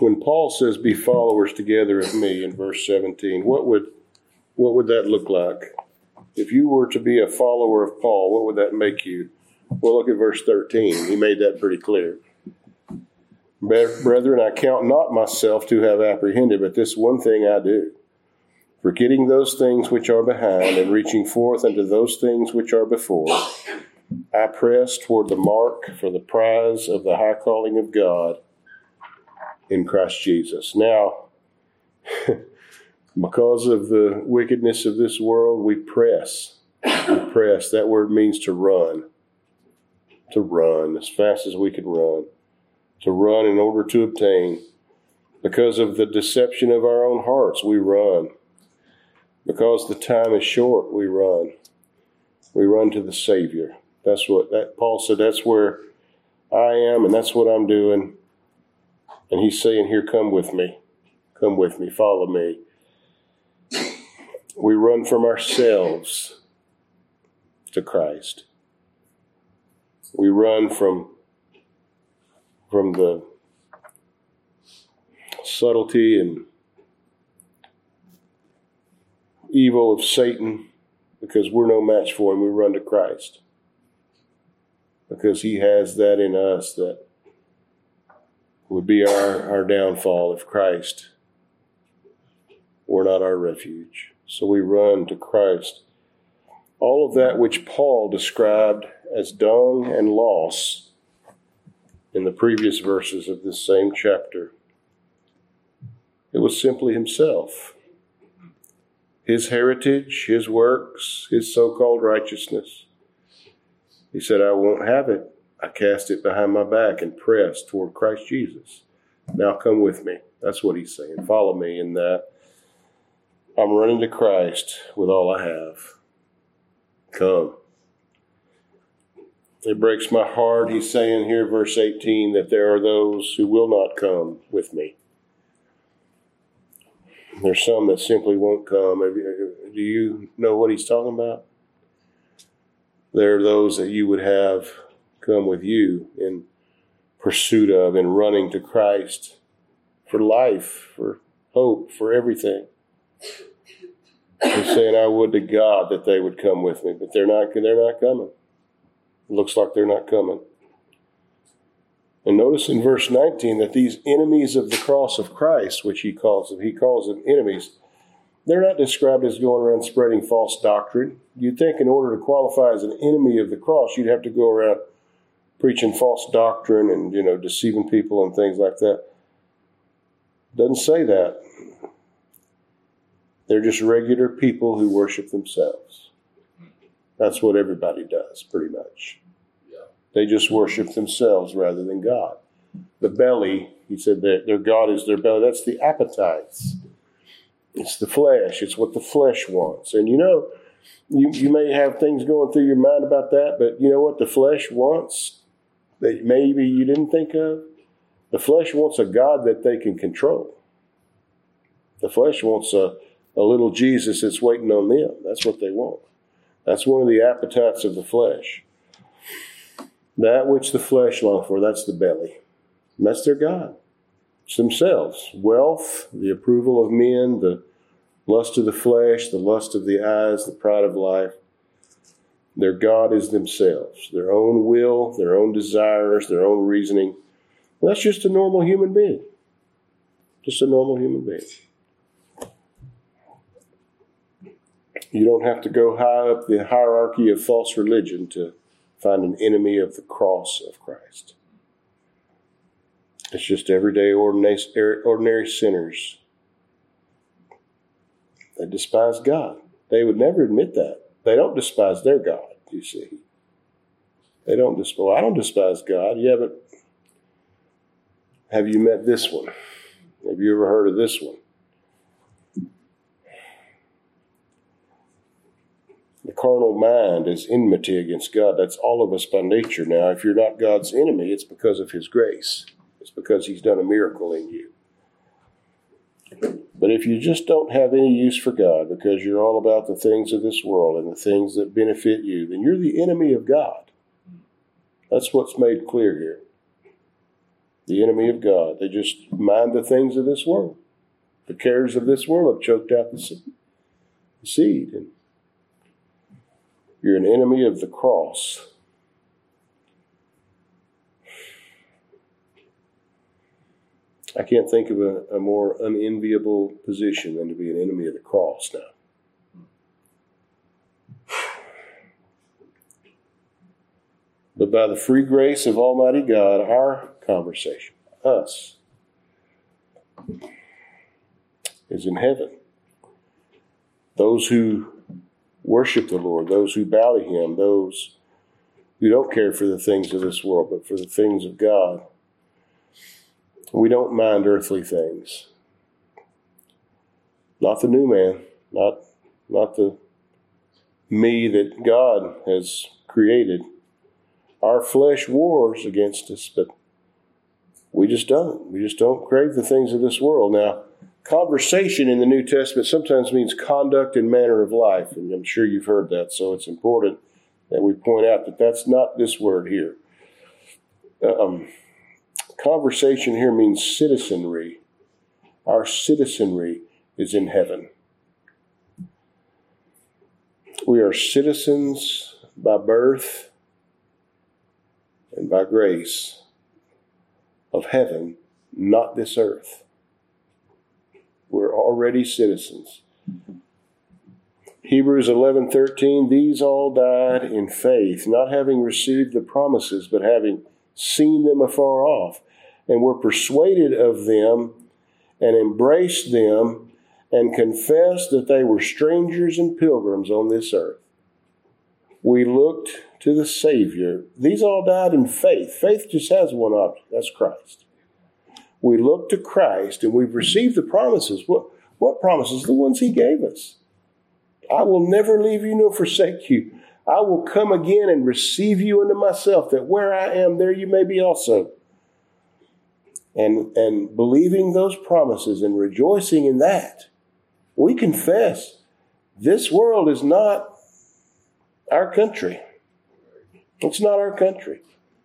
when Paul says, be followers together of me in verse 17, what would that look like? If you were to be a follower of Paul, what would that make you? Well, look at verse 13. He made that pretty clear. Brethren, I count not myself to have apprehended, but this one thing I do, forgetting those things which are behind and reaching forth unto those things which are before, I press toward the mark for the prize of the high calling of God in Christ Jesus. Now, because of the wickedness of this world, we press. We press. That word means to run. To run as fast as we can run. To run in order to obtain. Because of the deception of our own hearts, we run. Because the time is short, we run. We run to the Savior. That's what Paul said, that's where I am, and that's what I'm doing. And he's saying here, come with me, follow me. We run from ourselves to Christ. We run from the subtlety and evil of Satan, because we're no match for him. We run to Christ, because he has that in us that would be our downfall if Christ were not our refuge. So we run to Christ. All of that which Paul described as dung and loss in the previous verses of this same chapter, it was simply himself. His heritage, his works, his so-called righteousness. He said, I won't have it. I cast it behind my back and press toward Christ Jesus. Now come with me. That's what he's saying. Follow me in that. I'm running to Christ with all I have. Come. It breaks my heart, he's saying here, verse 18, that there are those who will not come with me. There's some that simply won't come. Do you know what he's talking about? There are those that you would have come with you in pursuit of and running to Christ for life, for hope, for everything. He's saying, I would to God that they would come with me, but they're not coming. It looks like they're not coming. And notice in verse 19 that these enemies of the cross of Christ, which he calls them enemies, they're not described as going around spreading false doctrine. You'd think in order to qualify as an enemy of the cross, you'd have to go around preaching false doctrine and, deceiving people and things like that. Doesn't say that. They're just regular people who worship themselves. That's what everybody does, pretty much. They just worship themselves rather than God. The belly, he said that their God is their belly. That's the appetites. It's the flesh. It's what the flesh wants. And you may have things going through your mind about that, but you know what the flesh wants that maybe you didn't think of? The flesh wants a God that they can control. The flesh wants a little Jesus that's waiting on them. That's what they want. That's one of the appetites of the flesh. That which the flesh longs for, that's the belly. And that's their God. It's themselves. Wealth, the approval of men, the lust of the flesh, the lust of the eyes, the pride of life. Their God is themselves. Their own will, their own desires, their own reasoning. And that's just a normal human being. Just a normal human being. You don't have to go high up the hierarchy of false religion to find an enemy of the cross of Christ. It's just everyday, ordinary sinners. They despise God. They would never admit that. They don't despise their God, you see. They don't despise. Well, I don't despise God. Yeah, but have you met this one? Have you ever heard of this one? The carnal mind is enmity against God. That's all of us by nature. Now, if you're not God's enemy, it's because of his grace. It's because he's done a miracle in you. But if you just don't have any use for God because you're all about the things of this world and the things that benefit you, then you're the enemy of God. That's what's made clear here. The enemy of God. They just mind the things of this world. The cares of this world have choked out the seed. And you're an enemy of the cross. I can't think of a more unenviable position than to be an enemy of the cross now. But by the free grace of Almighty God, our conversation, us, is in heaven. Those who worship the Lord, those who bow to Him, those who don't care for the things of this world, but for the things of God. We don't mind earthly things. Not the new man, not the me that God has created. Our flesh wars against us, but we just don't. We just don't crave the things of this world. Now, conversation in the New Testament sometimes means conduct and manner of life, and I'm sure you've heard that, so it's important that we point out that that's not this word here. Conversation here means citizenry. Our citizenry is in heaven. We are citizens by birth and by grace of heaven, not this earth. We're already citizens. Hebrews 11:13, these all died in faith, not having received the promises, but having seen them afar off, and were persuaded of them, and embraced them, and confessed that they were strangers and pilgrims on this earth. We looked to the Savior. These all died in faith. Faith just has one object. That's Christ. We look to Christ, and we've received the promises. What promises? The ones He gave us. I will never leave you nor forsake you. I will come again and receive you into myself, that where I am, there you may be also. And believing those promises and rejoicing in that, we confess this world is not our country. It's not our country.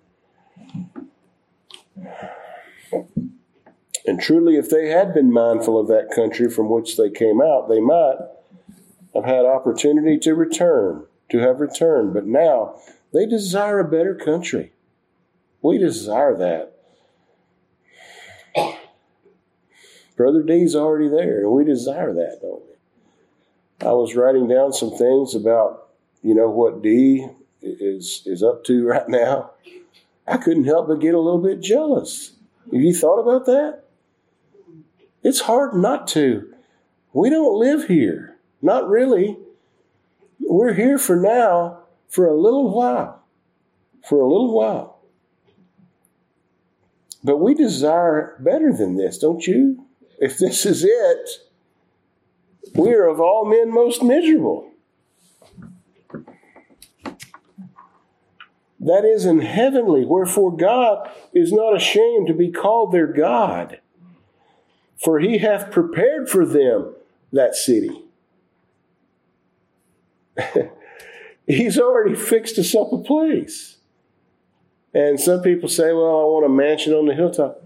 And truly, if they had been mindful of that country from which they came out, they might have had opportunity to have returned. But now, they desire a better country. We desire that. Brother D's already there, and we desire that, don't we? I was writing down some things about, what D is up to right now. I couldn't help but get a little bit jealous. Have you thought about that? It's hard not to. We don't live here. Not really. We're here for now, for a little while. For a little while. But we desire better than this, don't you? If this is it, we are of all men most miserable. That is in heavenly, wherefore God is not ashamed to be called their God. For He hath prepared for them that city. He's already fixed us up a place. And some people say, well, I want a mansion on the hilltop.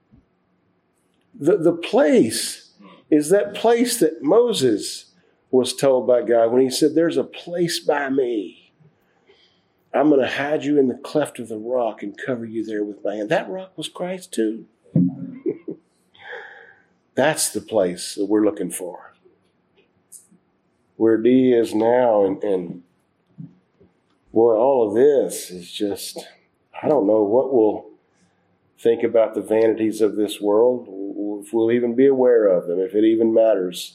The place is that place that Moses was told by God when he said, there's a place by me. I'm going to hide you in the cleft of the rock and cover you there with my hand. That rock was Christ too. That's the place that we're looking for. Where D is now, and boy, all of this is just, I don't know what we'll think about the vanities of this world, if we'll even be aware of them, if it even matters.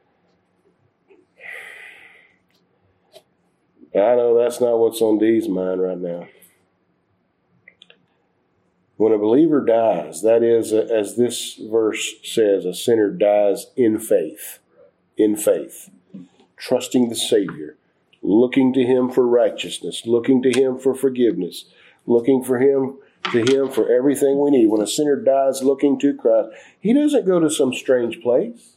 I know that's not what's on Dee's mind right now. When a believer dies, that is, as this verse says, a sinner dies in faith. In faith. Trusting the Savior. Looking to Him for righteousness. Looking to Him for forgiveness. Looking to Him for everything we need. When a sinner dies looking to Christ, he doesn't go to some strange place.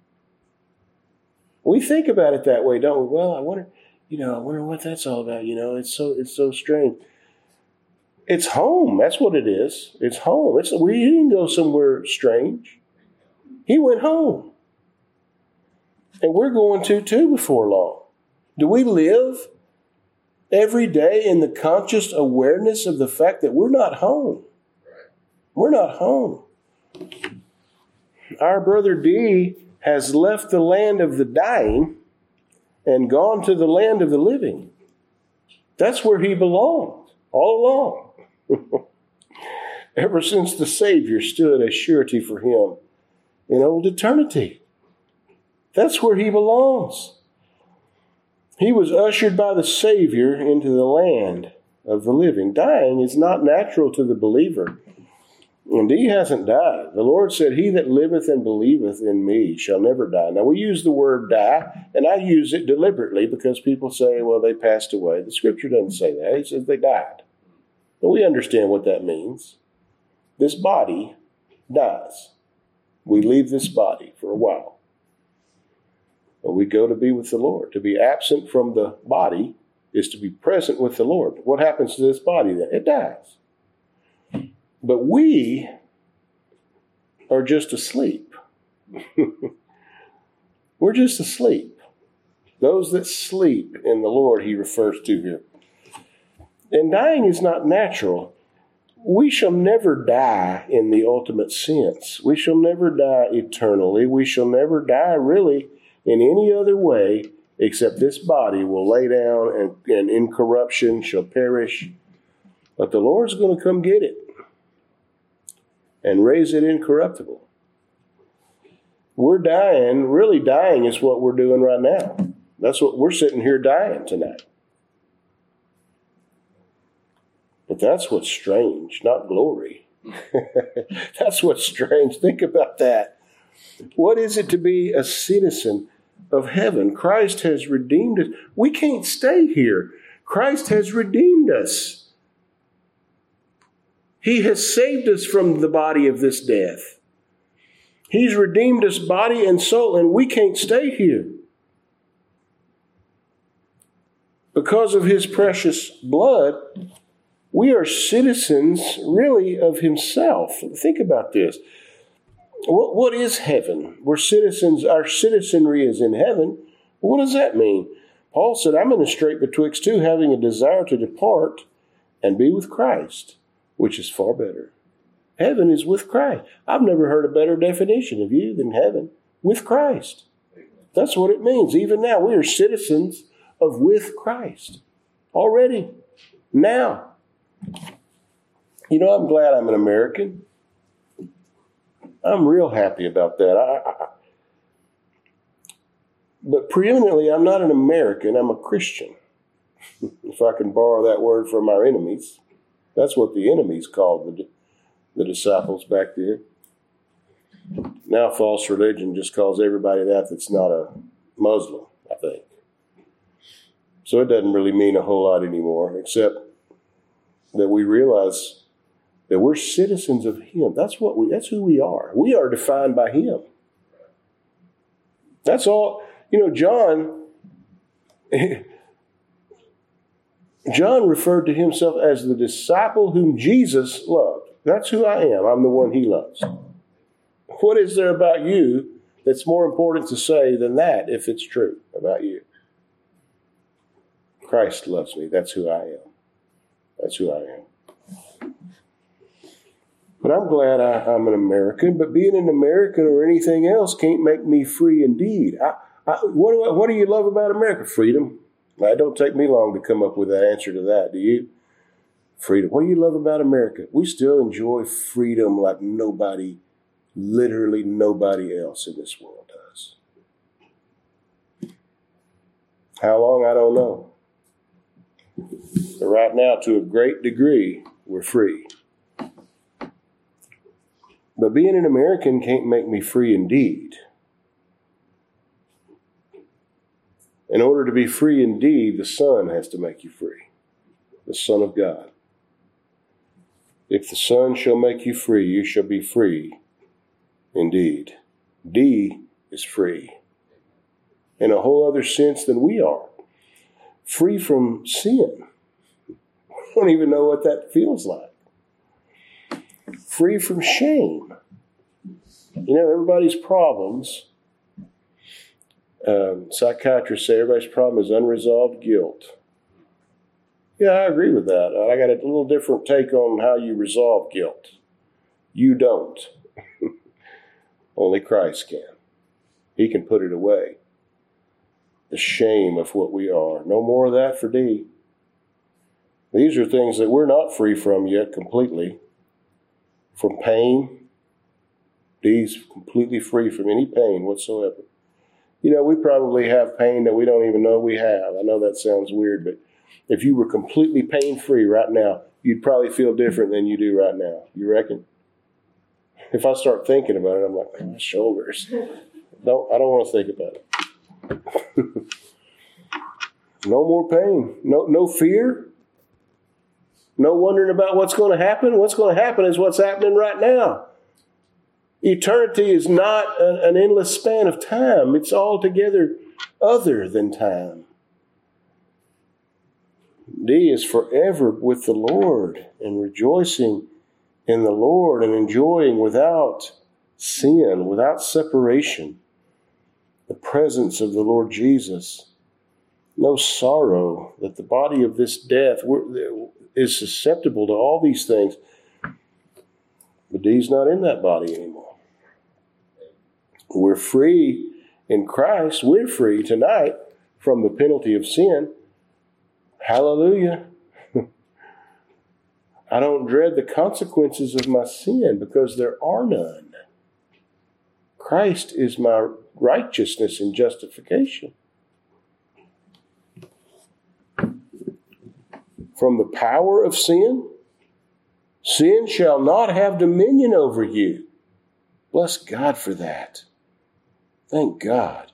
We think about it that way, don't we? Well, I wonder what that's all about. It's so strange. It's home. That's what it is. It's home. He didn't go somewhere strange. He went home. And we're going to too before long. Do we live every day in the conscious awareness of the fact that we're not home? We're not home. Our brother D has left the land of the dying and gone to the land of the living. That's where he belonged all along. Ever since the Savior stood as surety for him in old eternity. That's where he belongs. He was ushered by the Savior into the land of the living. Dying is not natural to the believer. And he hasn't died. The Lord said, he that liveth and believeth in me shall never die. Now we use the word die, and I use it deliberately because people say, well, they passed away. The Scripture doesn't say that. It says they died. But we understand what that means. This body dies. We leave this body for a while. But we go to be with the Lord. To be absent from the body is to be present with the Lord. What happens to this body then? It dies. But we are just asleep. We're just asleep. Those that sleep in the Lord, he refers to here. And dying is not natural. We shall never die in the ultimate sense. We shall never die eternally. We shall never die really in any other way except this body will lay down and in corruption shall perish. But the Lord's going to come get it and raise it incorruptible. We're dying. Really dying is what we're doing right now. That's what we're sitting here dying tonight. But that's what's strange, not glory. That's what's strange. Think about that. What is it to be a citizen of heaven? Christ has redeemed us. We can't stay here. Christ has redeemed us. He has saved us from the body of this death. He's redeemed us body and soul, and we can't stay here. Because of his precious blood, we are citizens, really, of himself. Think about this. What is heaven? We're citizens. Our citizenry is in heaven. What does that mean? Paul said, I'm in the strait betwixt two, having a desire to depart and be with Christ, which is far better. Heaven is with Christ. I've never heard a better definition of you than heaven with Christ. That's what it means. Even now, we are citizens of with Christ. Already. Now. You know, I'm glad I'm an American. I'm real happy about that. But preeminently, I'm not an American. I'm a Christian. If I can borrow that word from our enemies. That's what the enemies called the disciples back then. Now false religion just calls everybody that's not a Muslim, I think. So it doesn't really mean a whole lot anymore, except that we realize that we're citizens of him. That's who we are. We are defined by him. That's all. You know, John referred to himself as the disciple whom Jesus loved. That's who I am. I'm the one he loves. What is there about you that's more important to say than that if it's true about you? Christ loves me. That's who I am. That's who I am. But I'm glad I'm an American. But being an American or anything else can't make me free indeed. What do you love about America? Freedom. Now, it don't take me long to come up with an answer to that. Do you? Freedom. What do you love about America? We still enjoy freedom like literally nobody else in this world does. How long? I don't know. But right now, to a great degree, we're free. But being an American can't make me free indeed. In order to be free indeed, the Son has to make you free. The Son of God. If the Son shall make you free, you shall be free indeed. D is free. In a whole other sense than we are. Free from sin. don't even know what that feels like. Free from shame. You know, everybody's problems, psychiatrists say everybody's problem is unresolved guilt. Yeah, I agree with that. I got a little different take on how you resolve guilt. You don't. Only Christ can. He can put it away. The shame of what we are. No more of that for D. These are things that we're not free from yet completely. From pain. D's completely free from any pain whatsoever. You know, we probably have pain that we don't even know we have. I know that sounds weird, but if you were completely pain-free right now, you'd probably feel different than you do right now. You reckon? If I start thinking about it, I'm like, my shoulders. I don't want to think about it. No more pain. No fear. No wondering about what's going to happen. What's going to happen is what's happening right now. Eternity is not an endless span of time. It's altogether other than time. D is forever with the Lord and rejoicing in the Lord and enjoying without sin, without separation, the presence of the Lord Jesus. No sorrow that the body of this death is susceptible to all these things. But D's not in that body anymore. We're free in Christ. We're free tonight from the penalty of sin. Hallelujah. I don't dread the consequences of my sin because there are none. Christ is my righteousness and justification. From the power of sin, sin shall not have dominion over you. Bless God for that. Thank God.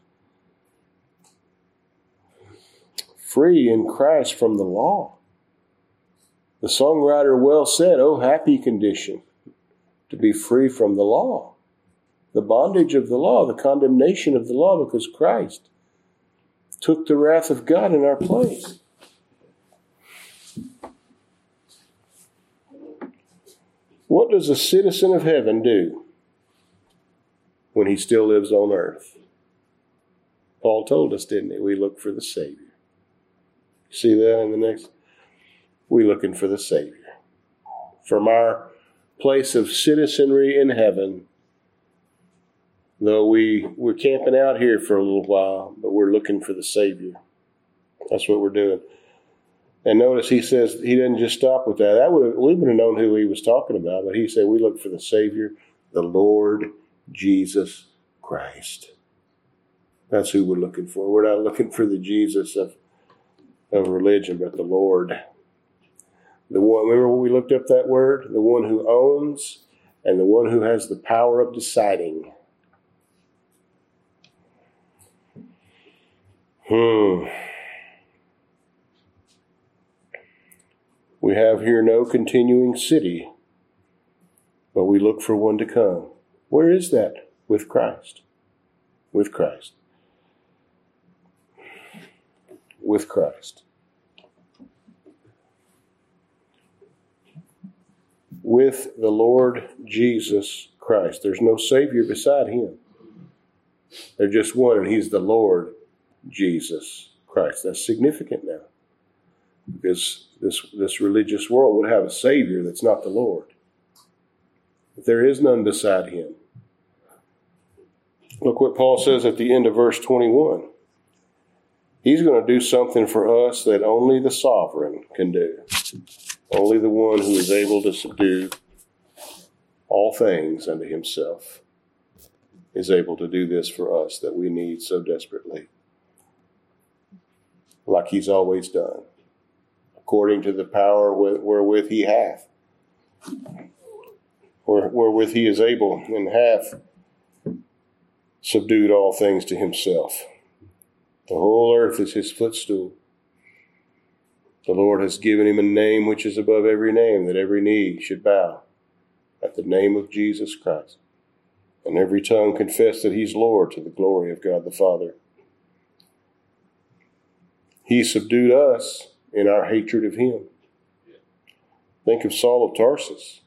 Free in Christ from the law. The songwriter well said, "Oh, happy condition to be free from the law." The bondage of the law, the condemnation of the law, because Christ took the wrath of God in our place. What does a citizen of heaven do when he still lives on earth? Paul told us, didn't he? We look for the Savior. See that in the next? We're looking for the Savior. From our place of citizenry in heaven, though we're camping out here for a little while, but we're looking for the Savior. That's what we're doing. And notice he says he didn't just stop with that. We would have known who he was talking about, but he said we look for the Savior, the Lord Jesus Christ. That's who we're looking for. We're not looking for the Jesus of religion, but the Lord. The one, remember when we looked up that word? The one who owns and the one who has the power of deciding. We have here no continuing city, but we look for one to come. Where is that? With Christ. With Christ. With Christ. With the Lord Jesus Christ. There's no Savior beside him. There's just one, and he's the Lord Jesus Christ. That's significant now. Because this religious world would have a Savior that's not the Lord. But there is none beside him. Look what Paul says at the end of verse 21. He's going to do something for us that only the sovereign can do. Only the one who is able to subdue all things unto himself is able to do this for us that we need so desperately. Like he's always done. According to the power wherewith he hath. Wherewith he is able and hath subdued all things to himself. The whole earth is his footstool. The Lord has given him a name which is above every name, that every knee should bow at the name of Jesus Christ, and every tongue confess that he's Lord, to the glory of God the Father. He subdued us in our hatred of him. Think of Saul of Tarsus.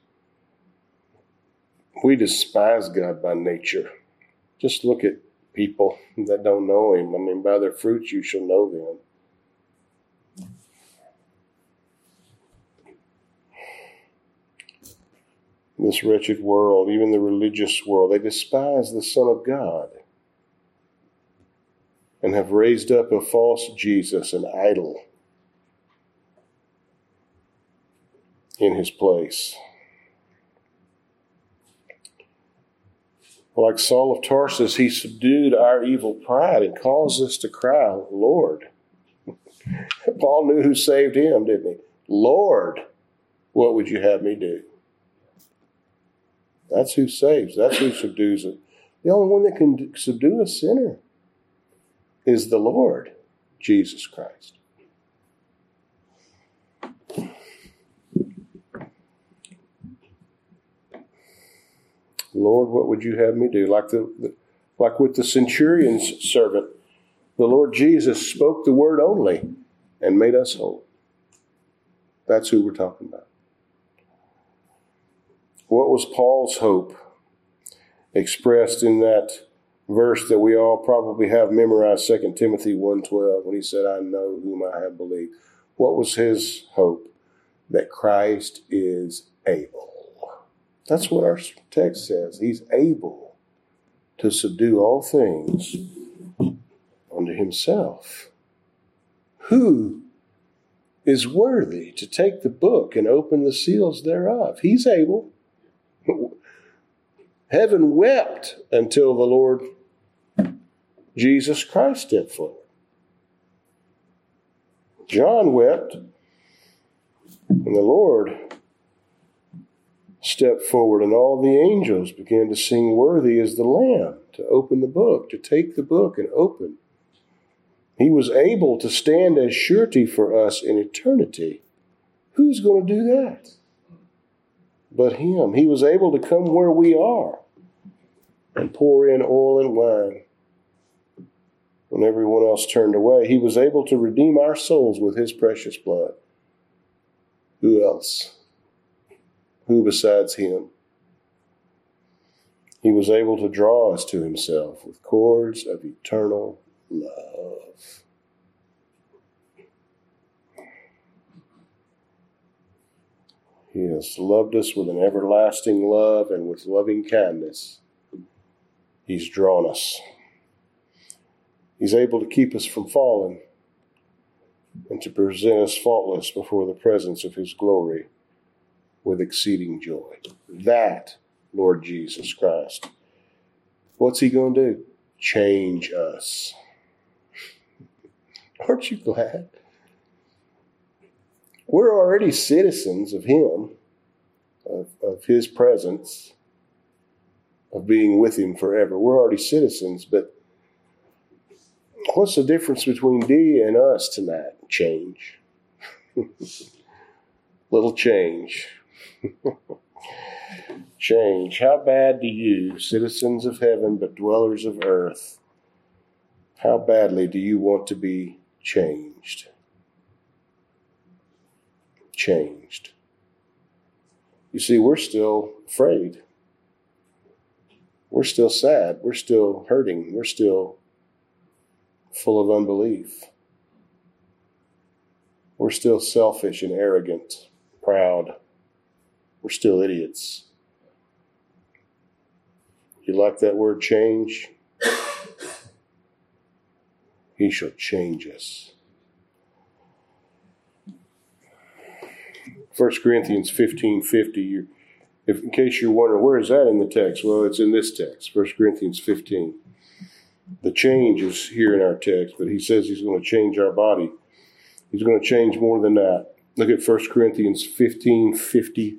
We despise God by nature. Just look at people that don't know him. I mean, by their fruits you shall know them. This wretched world, even the religious world, they despise the Son of God and have raised up a false Jesus, an idol, in his place. Like Saul of Tarsus, he subdued our evil pride and caused us to cry, Lord. Paul knew who saved him, didn't he? Lord, what would you have me do? That's who saves. That's who subdues it. The only one that can subdue a sinner is the Lord, Jesus Christ. Lord, what would you have me do? Like with the centurion's servant, the Lord Jesus spoke the word only and made us whole. That's who we're talking about. What was Paul's hope expressed in that verse that we all probably have memorized, 2 Timothy 1:12, when he said, I know whom I have believed? What was his hope? That Christ is able. That's what our text says. He's able to subdue all things unto himself. Who is worthy to take the book and open the seals thereof? He's able. Heaven wept until the Lord Jesus Christ stepped forward. John wept, and the Lord stepped forward, and all the angels began to sing, worthy is the Lamb, to open the book, to take the book and open. He was able to stand as surety for us in eternity. Who's going to do that but him? He was able to come where we are and pour in oil and wine when everyone else turned away. He was able to redeem our souls with his precious blood. Who else? Who besides him? He was able to draw us to himself with cords of eternal love. He has loved us with an everlasting love, and with loving kindness he's drawn us. He's able to keep us from falling and to present us faultless before the presence of his glory with exceeding joy. That, Lord Jesus Christ. What's he going to do? Change us. Aren't you glad? We're already citizens of him, of his presence, of being with him forever. We're already citizens, but what's the difference between thee and us tonight? Change. Little change. Change. How bad do you, citizens of heaven but dwellers of earth, how badly do you want to be changed? Changed. You see, we're still afraid. We're still sad. We're still hurting. We're still full of unbelief. We're still selfish and arrogant, proud. We're still idiots. You like that word change? He shall change us. 1 Corinthians 15:50. In case you're wondering, where is that in the text? Well, it's in this text, 1 Corinthians 15. The change is here in our text, but he says he's going to change our body. He's going to change more than that. Look at 1 Corinthians 15:50.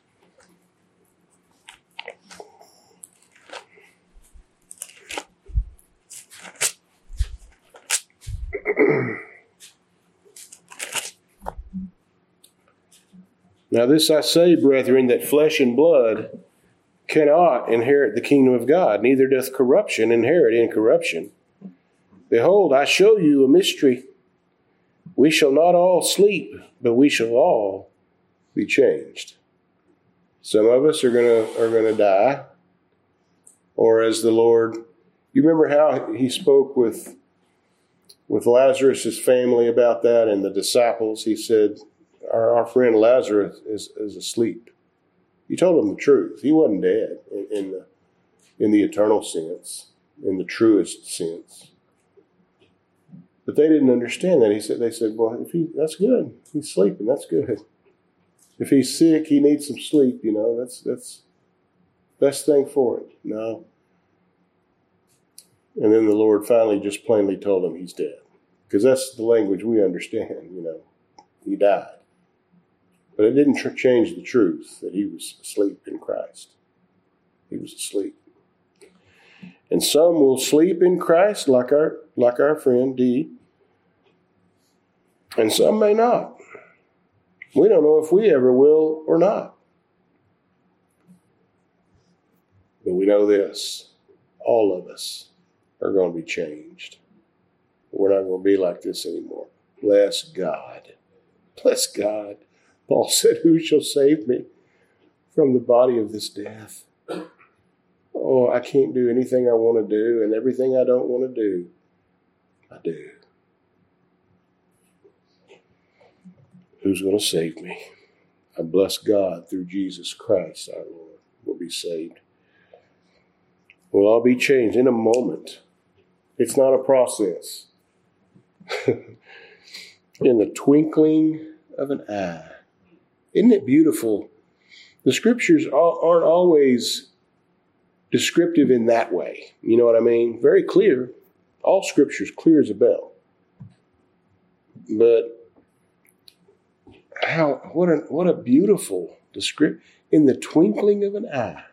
Now this I say, brethren, that flesh and blood cannot inherit the kingdom of God, neither doth corruption inherit incorruption. Behold, I show you a mystery. We shall not all sleep, but we shall all be changed. Some of us are gonna die, or as the Lord, you remember how he spoke with Lazarus' family about that, and the disciples. He said, "Our friend Lazarus is asleep." He told them the truth. He wasn't dead in the eternal sense, in the truest sense. But they didn't understand that. They said, "Well, that's good. He's sleeping. That's good. If he's sick, he needs some sleep. That's best thing for it." No. And then the Lord finally just plainly told him he's dead, because that's the language we understand. He died, but it didn't change the truth that he was asleep in Christ. He was asleep. And some will sleep in Christ, like our friend D, and some may not. We don't know if we ever will or not. But we know this: all of us are going to be changed. We're not going to be like this anymore. Bless God. Bless God. Paul said, "Who shall save me from the body of this death?" Oh, I can't do anything I want to do, and everything I don't want to do, I do. Who's going to save me? I bless God through Jesus Christ, our Lord, will be saved. We'll all be changed in a moment. It's not a process. In the twinkling of an eye. Isn't it beautiful? The scriptures aren't always descriptive in that way. You know what I mean? Very clear. All scripture's clear as a bell. But what a beautiful description. In the twinkling of an eye.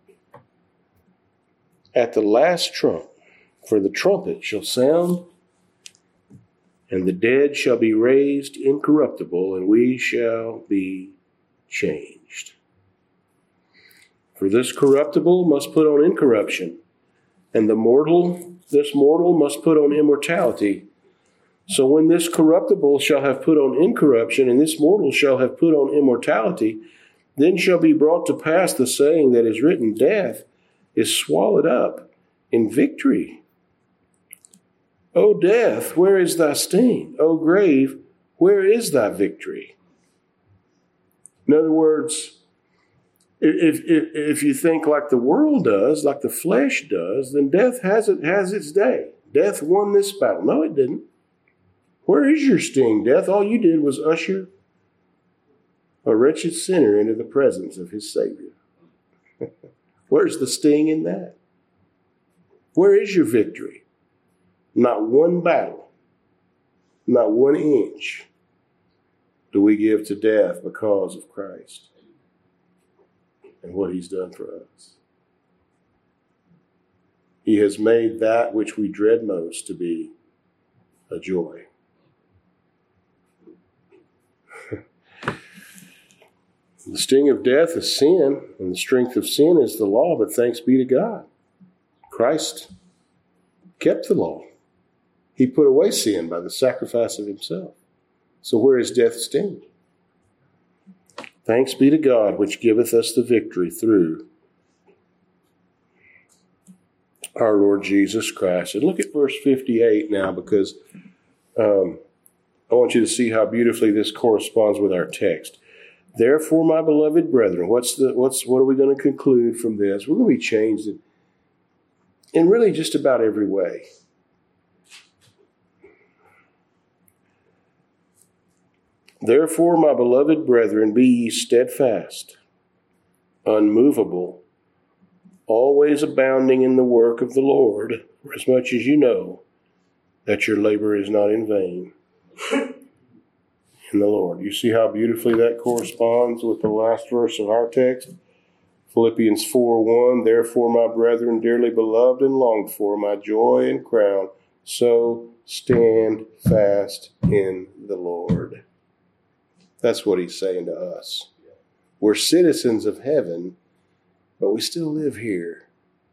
At the last trump, for the trumpet shall sound, and the dead shall be raised incorruptible, and we shall be changed. For this corruptible must put on incorruption, and this mortal must put on immortality. So when this corruptible shall have put on incorruption, and this mortal shall have put on immortality, then shall be brought to pass the saying that is written, "Death is swallowed up in victory." O death, where is thy sting? O grave, where is thy victory? In other words, if you think like the world does, like the flesh does, then death has its day. Death won this battle. No, it didn't. Where is your sting, death? All you did was usher a wretched sinner into the presence of his Savior. Where's the sting in that? Where is your victory? Not one battle, not 1 inch do we give to death because of Christ and what he's done for us. He has made that which we dread most to be a joy. The sting of death is sin, and the strength of sin is the law, but thanks be to God. Christ kept the law. He put away sin by the sacrifice of himself. So where is death's sting? Thanks be to God, which giveth us the victory through our Lord Jesus Christ. And look at verse 58 now, because I want you to see how beautifully this corresponds with our text. Therefore, my beloved brethren, what are we going to conclude from this? We're going to be changed in really just about every way. Therefore, my beloved brethren, be ye steadfast, unmovable, always abounding in the work of the Lord, for as much as you know that your labor is not in vain in the Lord. You see how beautifully that corresponds with the last verse of our text? Philippians 4:1, therefore, my brethren, dearly beloved and longed for, my joy and crown, so stand fast in the Lord. That's what he's saying to us. We're citizens of heaven, but we still live here.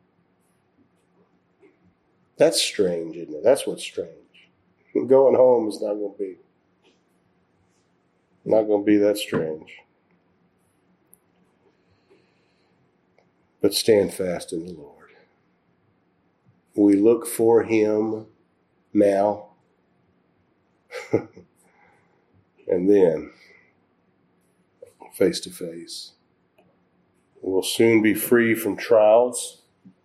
That's strange, isn't it? That's what's strange. Going home is not going to be that strange. but stand fast in the Lord. We look for him now, and then face to face. We'll soon be free from trials,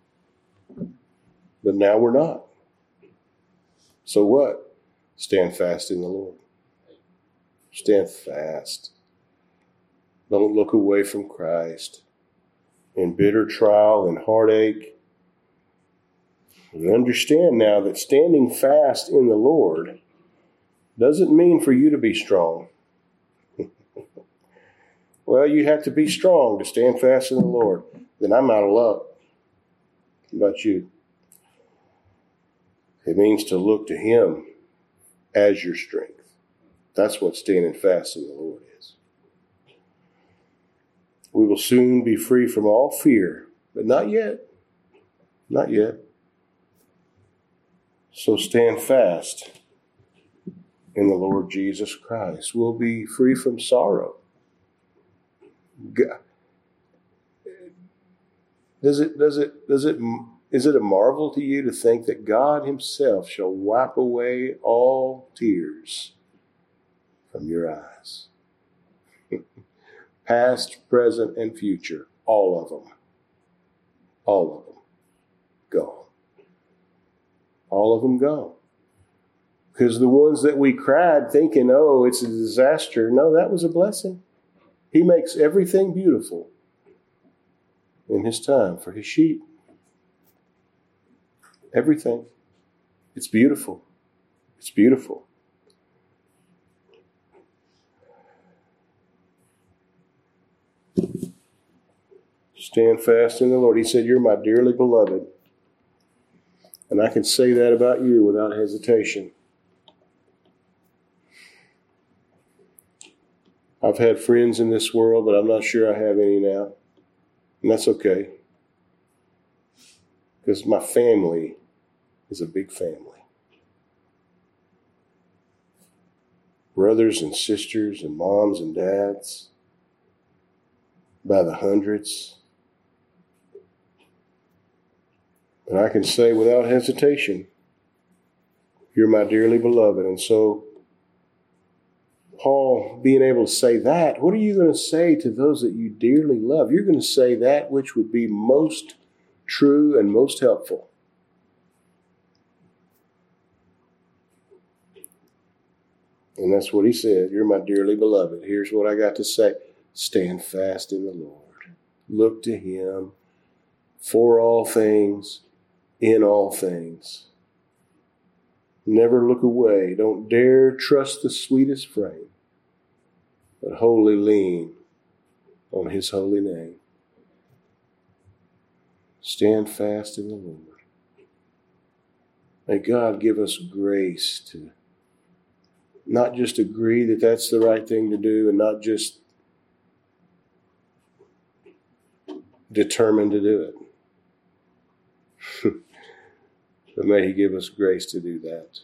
but now we're not. So what? Stand fast in the Lord. Stand fast. Don't look away from Christ in bitter trial and heartache. And understand now that standing fast in the Lord doesn't mean for you to be strong. Well, you have to be strong to stand fast in the Lord. Then I'm out of luck. How about you? It means to look to him as your strength. That's what standing fast in the Lord is. We will soon be free from all fear, but not yet. Not yet. So stand fast in the Lord Jesus Christ. We'll be free from sorrow. Is it a marvel to you to think that God himself shall wipe away all tears from your eyes? Past, present, and future, all of them. All of them gone. All of them gone. Because the ones that we cried thinking, oh, it's a disaster. No, that was a blessing. He makes everything beautiful in his time for his sheep. Everything. It's beautiful. It's beautiful. Stand fast in the Lord. He said, you're my dearly beloved. And I can say that about you without hesitation. I've had friends in this world, but I'm not sure I have any now. And that's okay. Because my family is a big family. Brothers and sisters and moms and dads by the hundreds. And I can say without hesitation, you're my dearly beloved. And so Paul being able to say that, what are you going to say to those that you dearly love? You're going to say that which would be most true and most helpful. And that's what he said. You're my dearly beloved. Here's what I got to say. Stand fast in the Lord. Look to him for all things, in all things. Never look away. Don't dare trust the sweetest frame, but wholly lean on his holy name. Stand fast in the Lord. May God give us grace to not just agree that that's the right thing to do and not just determined to do it. But may he give us grace to do that.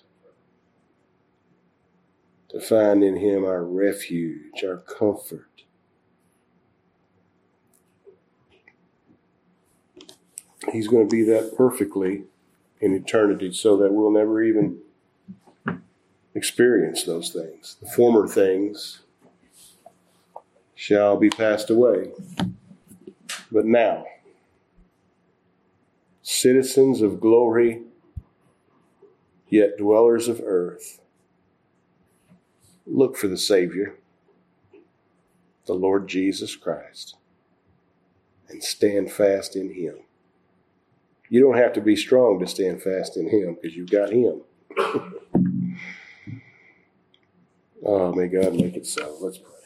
To find in him our refuge, our comfort. He's going to be that perfectly in eternity so that we'll never even experience those things. The former things shall be passed away. But now, citizens of glory, yet dwellers of earth, look for the Savior, the Lord Jesus Christ, and stand fast in him. You don't have to be strong to stand fast in him because you've got him. Oh, may God make it so. Let's pray.